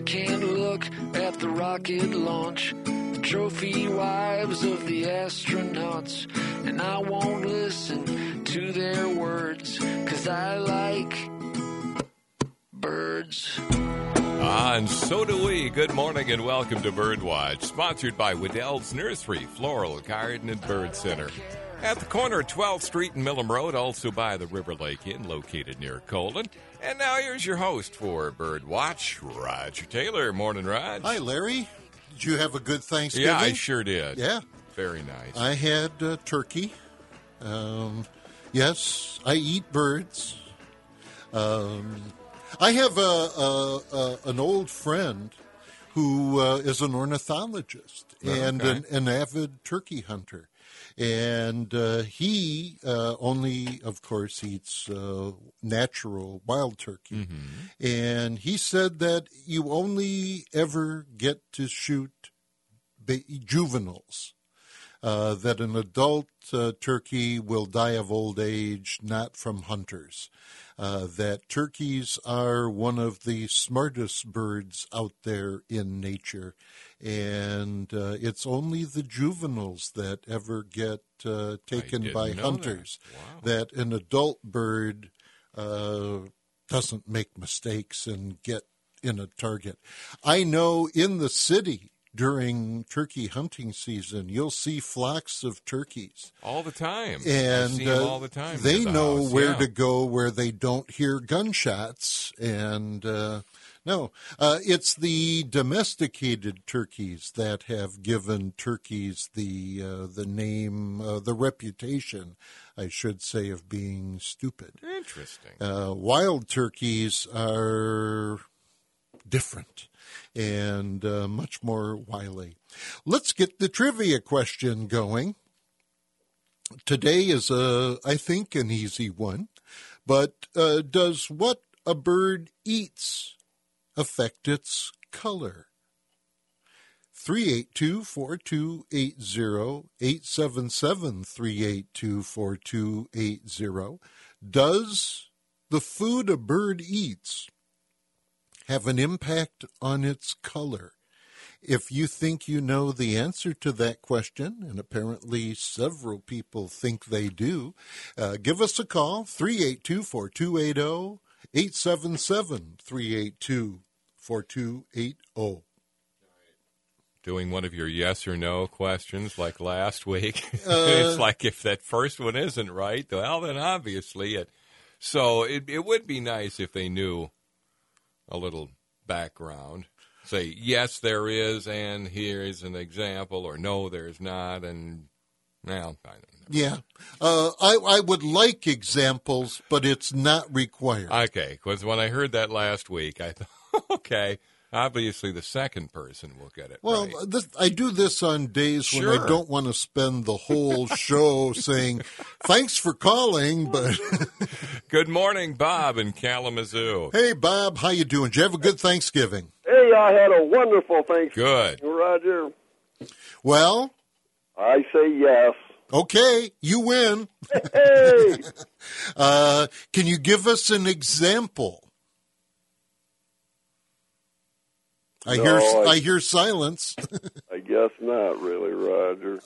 can't look at the rocket launch, the trophy wives of the astronauts, and I won't listen to their words, 'cause I like birds. And so do we. Good morning and welcome to Birdwatch, sponsored by Waddell's Nursery, Floral, Garden, and Bird Center. At the corner of 12th Street and Millam Road, also by the River Lake Inn, located near Colon. And now here's your host for Birdwatch, Roger Taylor. Morning, Raj. Hi, Larry. Did you have a good Thanksgiving? Yeah, I sure did. Yeah. Very nice. I had turkey. Yes, I eat birds. I have an old friend who is an ornithologist and an avid turkey hunter. And he only, of course, eats natural wild turkey. Mm-hmm. And he said that you only ever get to shoot juveniles. That an adult turkey will die of old age, not from hunters. That turkeys are one of the smartest birds out there in nature. And it's only the juveniles that ever get taken by hunters. That an adult bird doesn't make mistakes and get in a target. I know in the city, during turkey hunting season, you'll see flocks of turkeys. All the time. And I see them all the time. They know where to go where they don't hear gunshots. And it's the domesticated turkeys that have given turkeys the name, the reputation, I should say, of being stupid. Interesting. Wild turkeys are different and much more wily. Let's get the trivia question going. Today is, I think, an easy one, but does what a bird eats affect its color? 382-4280, 877-382-4280. Does the food a bird eats have an impact on its color? If you think you know the answer to that question, and apparently several people think they do, give us a call, 382-4280, 877-382-4280. Doing one of your yes or no questions like last week. It's like if that first one isn't right, well, then obviously it. So it would be nice if they knew a little background. Say, yes, there is, and here is an example, or no, there's not, and, well, I don't know. Yeah. I would like examples, but it's not required. Okay, because when I heard that last week, I thought, okay, obviously the second person will get it right. I do this on days when I don't want to spend the whole show saying, thanks for calling, but... Good morning, Bob in Kalamazoo. Hey, Bob, how you doing? Did you have a good Thanksgiving? Hey, I had a wonderful Thanksgiving. Good. Roger? Well? I say yes. Okay, you win. Hey! Can you give us an example? I hear silence. I guess not really, Roger.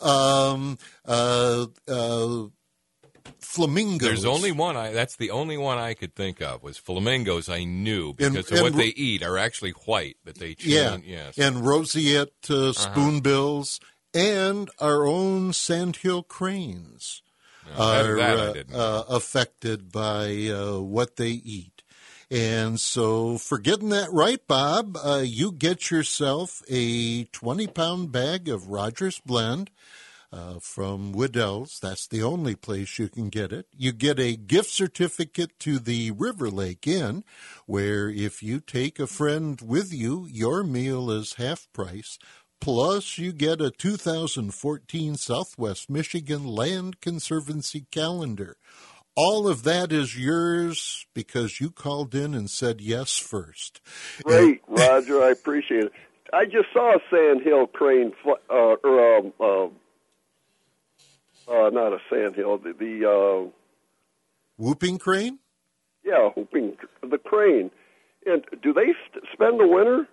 Flamingos. There's only one. That's the only one I could think of was flamingos. I knew because what they eat are actually white, but they chew. Yeah, yes. And roseate spoonbills and our own sandhill cranes are affected by what they eat. And so for getting that right, Bob, you get yourself a 20-pound bag of Rogers Blend from Waddell's. That's the only place you can get it. You get a gift certificate to the River Lake Inn, where if you take a friend with you, your meal is half price. Plus, you get a 2014 Southwest Michigan Land Conservancy calendar. All of that is yours because you called in and said yes first. Great, Roger. I appreciate it. I just saw a sandhill crane, not a sandhill, the whooping crane? Yeah, the crane. And do they spend the winter?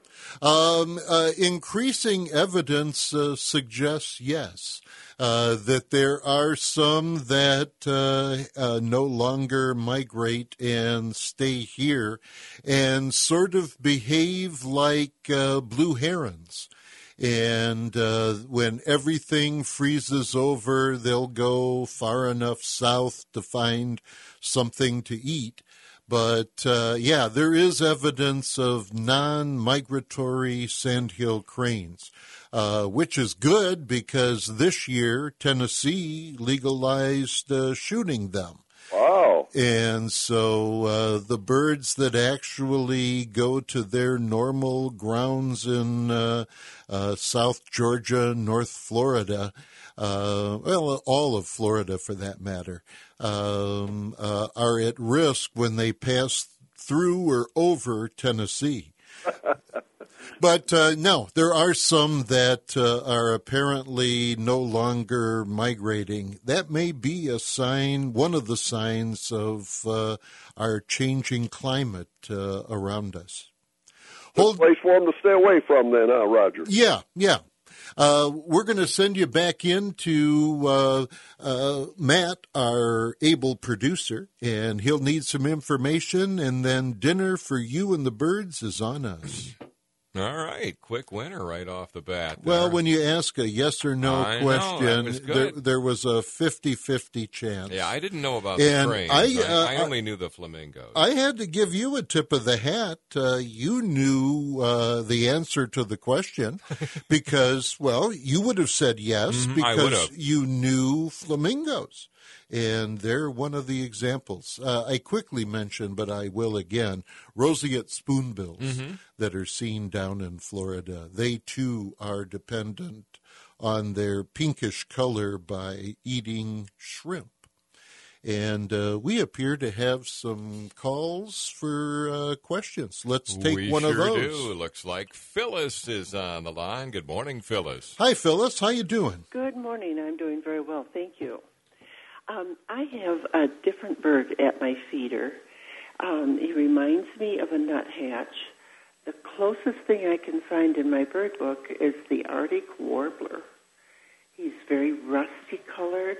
Increasing evidence suggests yes, that there are some that no longer migrate and stay here and sort of behave like blue herons. And when everything freezes over, they'll go far enough south to find something to eat. But, there is evidence of non-migratory sandhill cranes, which is good because this year Tennessee legalized shooting them. Wow. And so the birds that actually go to their normal grounds in South Georgia, North Florida, all of Florida for that matter, are at risk when they pass through or over Tennessee. But no, there are some that are apparently no longer migrating. That may be a sign, one of the signs of our changing climate around us. Good place for them to stay away from then, huh, Roger? Yeah. We're going to send you back into Matt, our able producer, and he'll need some information, and then dinner for you and the birds is on us. All right, quick winner right off the bat. Well, when you ask a yes or no question, was there was a 50-50 chance. Yeah, I didn't know about the cranes. I only knew the flamingos. I had to give you a tip of the hat. You knew the answer to the question because, you would have said yes because you knew flamingos. And they're one of the examples. I quickly mentioned, but I will again, roseate spoonbills that are seen down in Florida. They, too, are dependent on their pinkish color by eating shrimp. And we appear to have some calls for questions. Let's take one of those. We sure do. Looks like Phyllis is on the line. Good morning, Phyllis. Hi, Phyllis. How you doing? Good morning. I'm doing very well. Thank you. I have a different bird at my feeder. He reminds me of a nuthatch. The closest thing I can find in my bird book is the Arctic warbler. He's very rusty colored.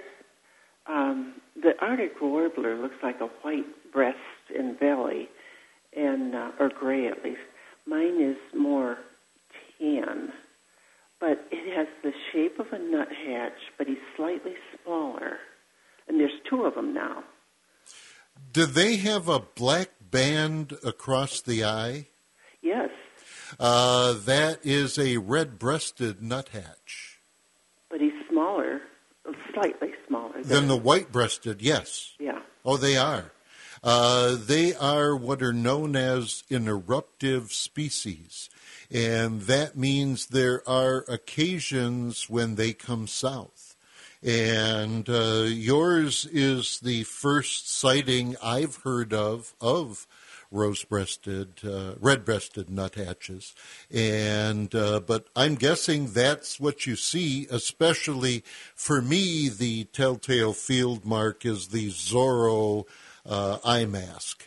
The Arctic warbler looks like a white breast and belly, and or gray at least. Mine is more tan, but it has the shape of a nuthatch, but he's slightly smaller. And there's two of them now. Do they have a black band across the eye? Yes. That is a red-breasted nuthatch. But he's smaller, slightly smaller. Than the white-breasted, yes. Yeah. Oh, they are. They are what are known as an eruptive species. And that means there are occasions when they come south. And yours is the first sighting I've heard of rose-breasted, red-breasted nuthatches. And but I'm guessing that's what you see, especially for me, the telltale field mark is the Zorro eye mask.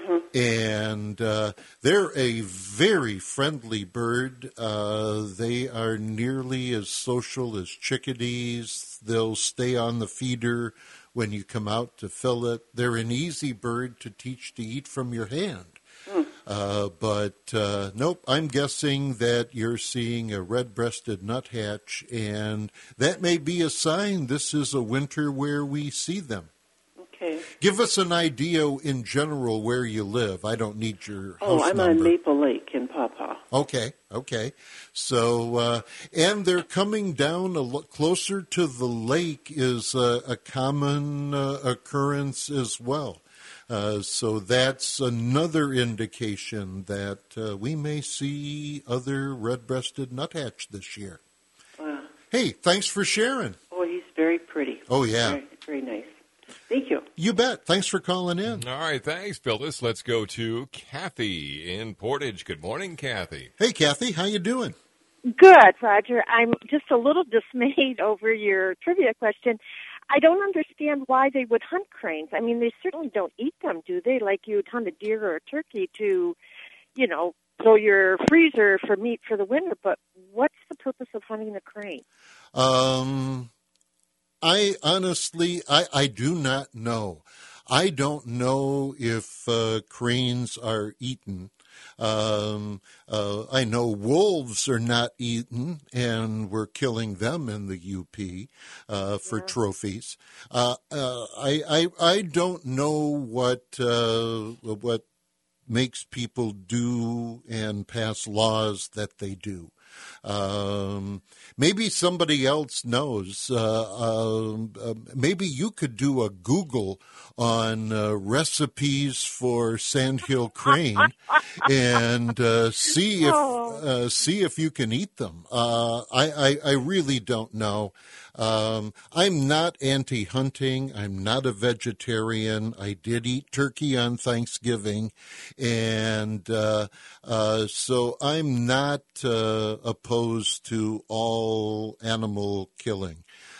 And they're a very friendly bird. They are nearly as social as chickadees. They'll stay on the feeder when you come out to fill it. They're an easy bird to teach to eat from your hand. But nope, I'm guessing that you're seeing a red-breasted nuthatch, and that may be a sign this is a winter where we see them. Okay. Give us an idea in general where you live. I don't need your house I'm number. on Maple Lake in Pawpaw. Okay. So, and they're coming down closer to the lake is a common occurrence as well. So that's another indication that we may see other red-breasted nuthatch this year. Wow. Hey, thanks for sharing. Oh, he's very pretty. Oh, yeah. Very, very nice. Thank you. You bet. Thanks for calling in. All right, thanks, Phyllis. Let's go to Kathy in Portage. Good morning, Kathy. Hey, Kathy, how you doing? Good, Roger. I'm just a little dismayed over your trivia question. I don't understand why they would hunt cranes. I mean, they certainly don't eat them, do they? Like you'd hunt a deer or a turkey to fill your freezer for meat for the winter, but what's the purpose of hunting a crane? I honestly, I do not know. I don't know if cranes are eaten. I know wolves are not eaten, and we're killing them in the UP for trophies. I don't know what makes people do and pass laws that they do. Maybe somebody else knows. Maybe you could do a Google on recipes for sandhill crane and see if you can eat them. I really don't know. I'm not anti-hunting. I'm not a vegetarian. I did eat turkey on Thanksgiving, and so I'm not opposed to all animal killing,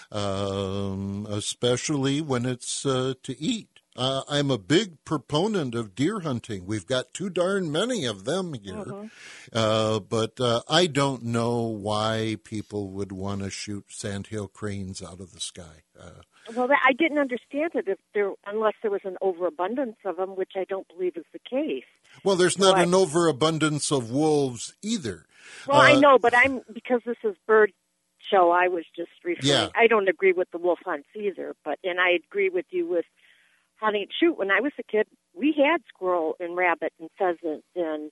especially when it's to eat. I'm a big proponent of deer hunting. We've got too darn many of them here. But I don't know why people would want to shoot sandhill cranes out of the sky. Well, I didn't understand it unless there was an overabundance of them, which I don't believe is the case. Well, there's not an overabundance of wolves either. Well, I know, but because this is bird show, I was just referring. Yeah. I don't agree with the wolf hunts either, and I agree with you with hunting. Shoot, when I was a kid, we had squirrel and rabbit and pheasant and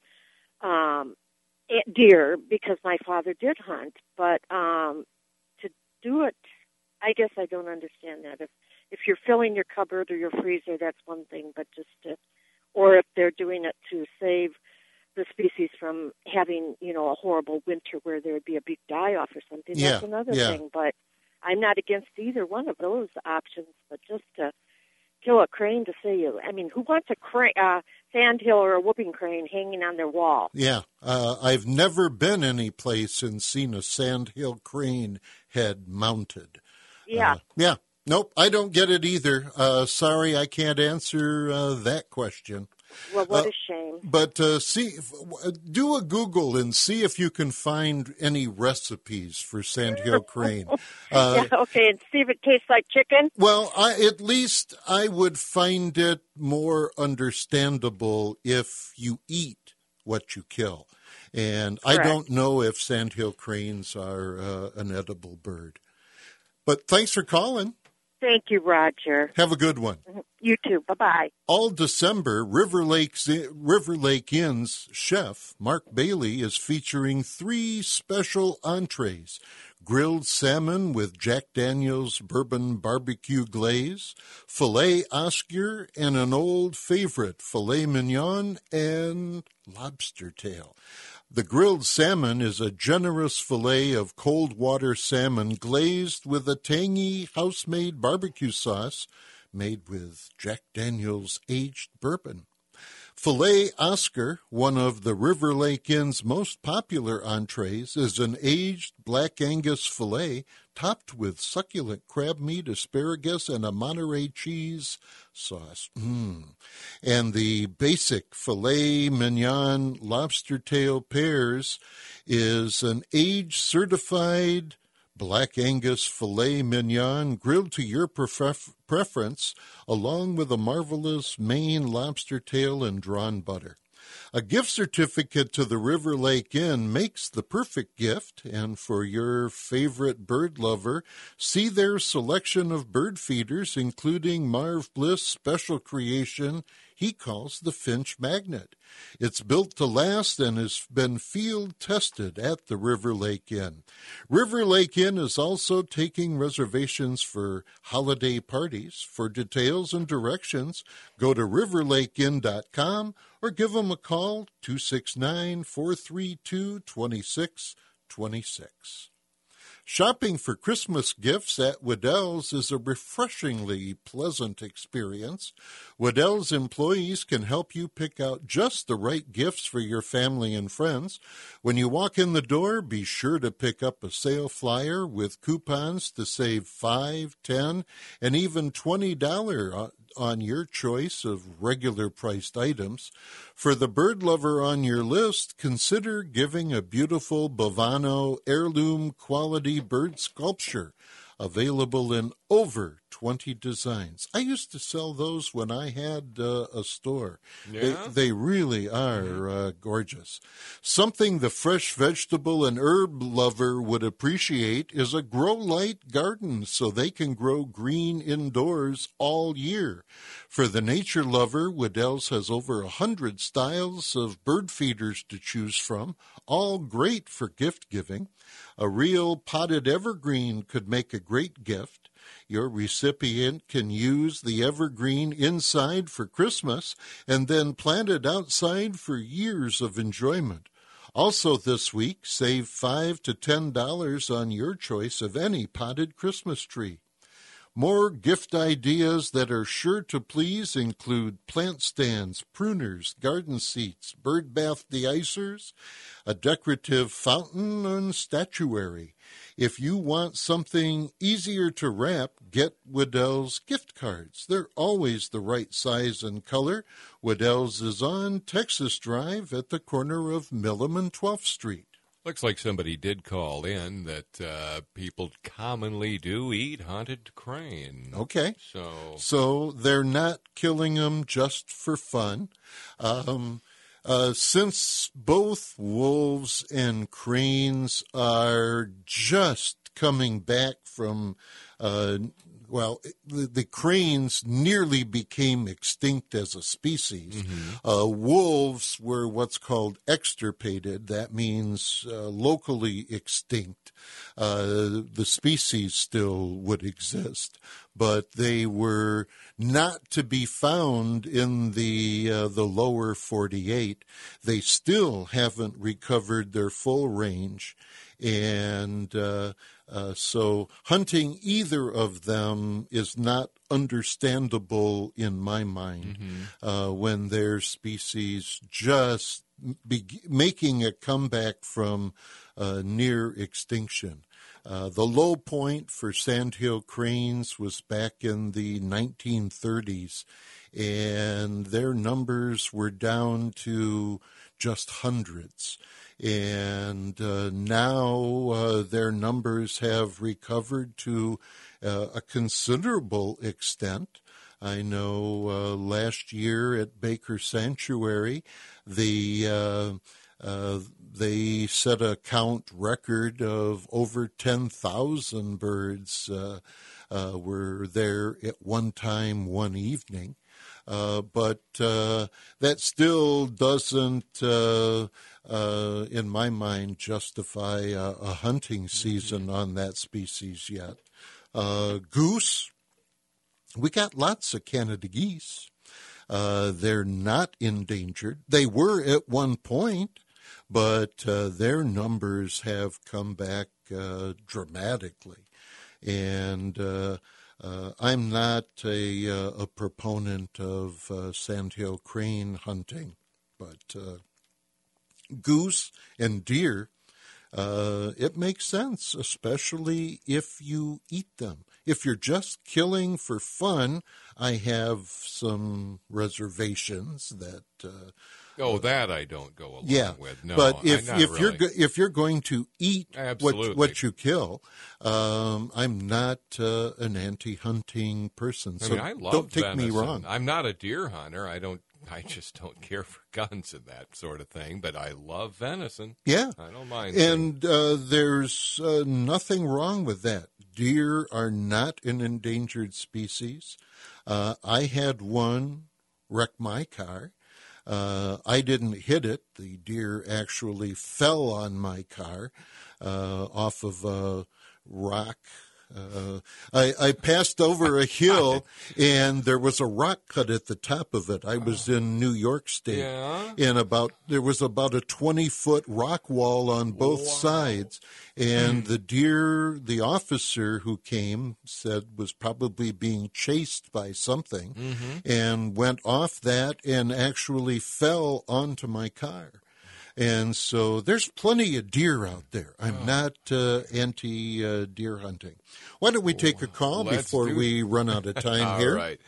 deer because my father did hunt. But to do it, I guess I don't understand that. If you're filling your cupboard or your freezer, that's one thing. But or if they're doing it to save the species from having, a horrible winter where there would be a big die-off or something, that's another thing. But I'm not against either one of those options. But just to kill a crane to say who wants a sandhill or a whooping crane hanging on their wall? Yeah, I've never been any place and seen a sandhill crane head mounted. Yeah. Nope, I don't get it either. Sorry, I can't answer that question. Well, what a shame. But do a Google and see if you can find any recipes for sandhill crane. Okay, and see if it tastes like chicken? Well, at least I would find it more understandable if you eat what you kill. And correct. I don't know if sandhill cranes are an edible bird. But thanks for calling. Thank you, Roger. Have a good one. You too. Bye-bye. All December, River Lake Inn's chef, Mark Bailey, is featuring 3 special entrees: grilled salmon with Jack Daniel's bourbon barbecue glaze, filet Oscar, and an old favorite, filet mignon and lobster tail. The grilled salmon is a generous filet of cold water salmon glazed with a tangy house-made barbecue sauce made with Jack Daniel's aged bourbon. Filet Oscar, one of the River Lake Inn's most popular entrees, is an aged Black Angus filet topped with succulent crab meat, asparagus, and a Monterey cheese sauce. And the basic filet mignon lobster tail pears is an age-certified Black Angus filet mignon grilled to your preference, along with a marvelous Maine lobster tail and drawn butter. A gift certificate to the River Lake Inn makes the perfect gift, and for your favorite bird lover, see their selection of bird feeders, including Marv Bliss' special creation he calls the Finch Magnet. It's built to last and has been field tested at the River Lake Inn. River Lake Inn is also taking reservations for holiday parties. For details and directions, go to riverlakeinn.com or give them a call, 269-432-2626. Shopping for Christmas gifts at Waddell's is a refreshingly pleasant experience. Waddell's employees can help you pick out just the right gifts for your family and friends. When you walk in the door, be sure to pick up a sale flyer with coupons to save $5, $10, and even $20 on your choice of regular priced items. For the bird lover on your list, consider giving a beautiful Bovano heirloom quality bird sculpture, available in over 20 designs. I used to sell those when I had a store. Yeah? They really are gorgeous. Something the fresh vegetable and herb lover would appreciate is a grow light garden so they can grow green indoors all year. For the nature lover, Waddell's has over 100 styles of bird feeders to choose from, all great for gift giving. A real potted evergreen could make a great gift. Your recipient can use the evergreen inside for Christmas and then plant it outside for years of enjoyment. Also this week, save $5 to $10 on your choice of any potted Christmas tree. More gift ideas that are sure to please include plant stands, pruners, garden seats, bird bath de-icers, a decorative fountain, and statuary. If you want something easier to wrap, get Waddell's gift cards. They're always the right size and color. Waddell's is on Texas Drive at the corner of Millam and 12th Street. Looks like somebody did call in that people commonly do eat hunted crane. Okay. So they're not killing them just for fun. Since both wolves and cranes are just coming back from, the cranes nearly became extinct as a species. Mm-hmm. Wolves were what's called extirpated. That means locally extinct. The species still would exist, but they were not to be found in the lower 48. They still haven't recovered their full range, and so hunting either of them is not understandable in my mind when their species just making a comeback from near extinction. The low point for sandhill cranes was back in the 1930s, and their numbers were down to just hundreds. And now their numbers have recovered to a considerable extent. I know last year at Baker Sanctuary, they set a count record of over 10,000 birds were there at one time, one evening. But that still doesn't, in my mind, justify a hunting season on that species yet. Goose, we got lots of Canada geese. They're not endangered. They were at one point, but their numbers have come back dramatically. And I'm not a proponent of sandhill crane hunting, but goose and deer, it makes sense, especially if you eat them. If you're just killing for fun, I have some reservations that. That I don't go along with. No, but if you're going to eat what you kill, I'm not an anti-hunting person. So I love don't take venison. me wrong. I'm not a deer hunter. I just don't care for guns and that sort of thing. But I love venison. Yeah, I don't mind. And there's nothing wrong with that. Deer are not an endangered species. I had one wreck my car. I didn't hit it. The deer actually fell on my car off of a rock. I passed over a hill, and there was a rock cut at the top of it. I was in New York State, and there was about a 20-foot rock wall on both sides. And the officer who came said was probably being chased by something, and went off that and actually fell onto my car. And so there's plenty of deer out there. I'm not anti-deer hunting. Why don't we take a call before we run out of time here? All right.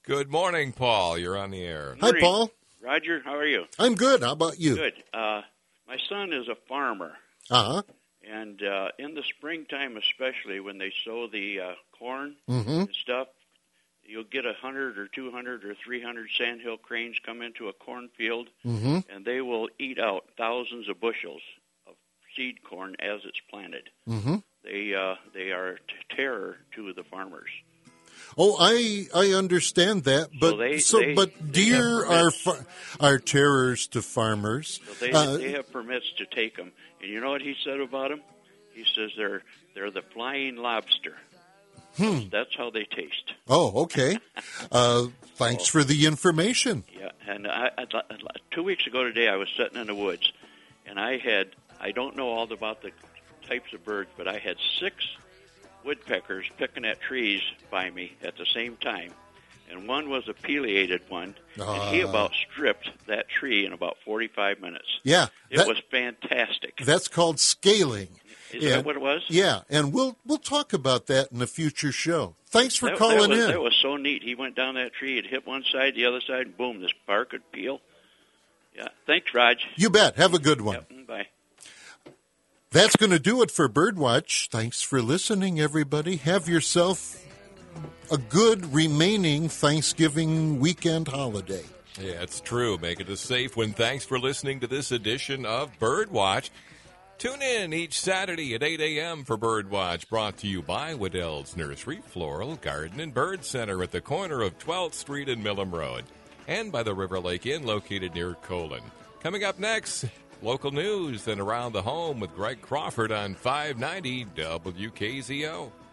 Good morning, Paul. You're on the air. Hi, Paul. Roger, how are you? I'm good. How about you? Good. My son is a farmer. Uh-huh. And in the springtime especially, when they sow the corn Mm-hmm. and stuff, you'll get 100 or 200 or 300 sandhill cranes come into a cornfield, Mm-hmm. and they will eat out thousands of bushels of seed corn as it's planted. Mm-hmm. They are a terror to the farmers. Oh, I understand that, but but deer are terrors to farmers. So they have permits to take them. And you know what he said about them? He says they're the flying lobster. That's how they taste. Oh, okay. Thanks for the information. Yeah, and I 2 weeks ago today, I was sitting in the woods, and I don't know all about the types of birds, but I had 6 woodpeckers picking at trees by me at the same time, and one was a pileated one, and he about stripped that tree in about 45 minutes. Yeah. It was fantastic. That's called scaling. Is that what it was? Yeah, and we'll talk about that in a future show. Thanks for calling in. That was so neat. He went down that tree, it hit one side, the other side, and boom, this bark would peel. Yeah. Thanks, Raj. You bet. Have a good one. Yep, bye. That's going to do it for Birdwatch. Thanks for listening, everybody. Have yourself a good remaining Thanksgiving weekend holiday. Yeah, it's true. Make it a safe one. Thanks for listening to this edition of Birdwatch. Tune in each Saturday at 8 a.m. for Birdwatch, brought to you by Waddell's Nursery, Floral, Garden, and Bird Center at the corner of 12th Street and Millam Road, and by the River Lake Inn located near Colon. Coming up next, local news and around the home with Greg Crawford on 590 WKZO.